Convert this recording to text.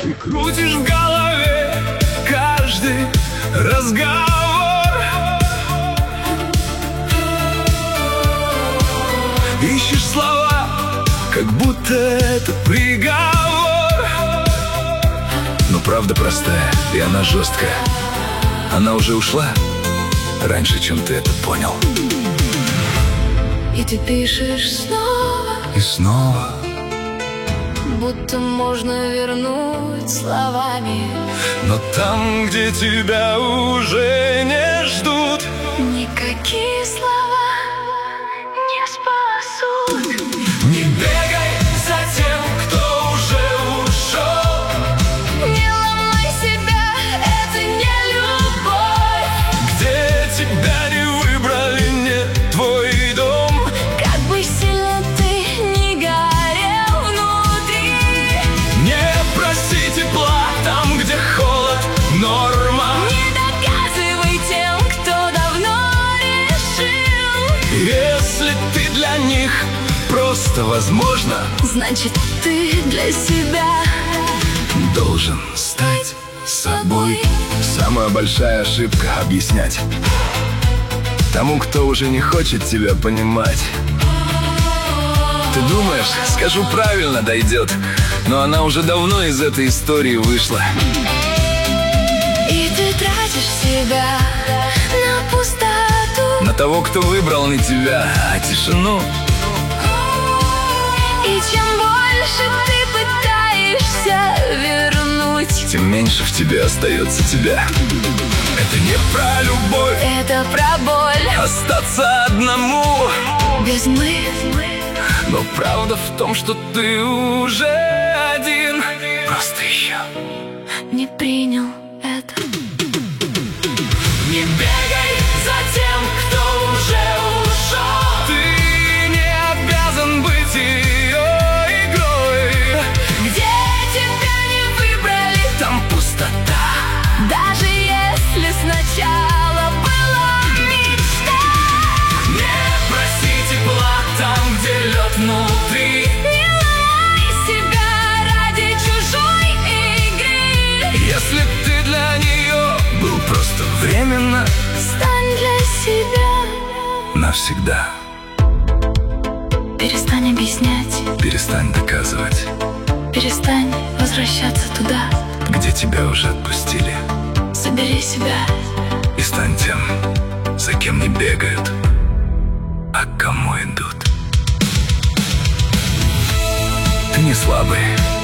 Ты крутишь в голове каждый разговор. Ищешь слова, как будто это приговор. Но правда простая, и она жесткая. Она уже ушла раньше, чем ты это понял. И ты пишешь снова и снова, будто можно вернуть словами. но там, где тебя уже не ждут, никакие слова не спасут. не бегай за тем, кто уже ушел. Не ломай себя, это не любовь. Где тебя не выбрали, не твой дом. Как бы сильно ты ни горел внутри, Не проси тепла там, где холод норма. не доказывай тем, кто давно решил. Если ты для них просто возможно, Значит, ты для себя должен стать собой. Самая большая ошибка — объяснять тому, кто уже не хочет тебя понимать. Ты думаешь, скажу правильно, дойдет, но она уже давно из этой истории вышла. И ты тратишь себя на пустоту. На того, кто выбрал не тебя, а тишину. И чем больше ты пытаешься вернуть, Тем меньше в тебе остается тебя. Это не про любовь, это про боль. остаться одному. Без мы Но правда в том, что ты уже один. Просто еще не принял это. не бегай за тем, кто уже ушел. Ты не обязан быть ее игрой. Где тебя не выбрали, Там пустота. даже если сначала была мечта. Не проси тепла там, где лед внутри. Не ломай себя ради чужой игры. Если ты для нее был просто временно, Стань для себя. навсегда. Перестань объяснять, Перестань доказывать, перестань возвращаться туда. где тебя уже отпустили. Собери себя. И стань тем, за кем не бегают, а к кому идут. Ты не слабый,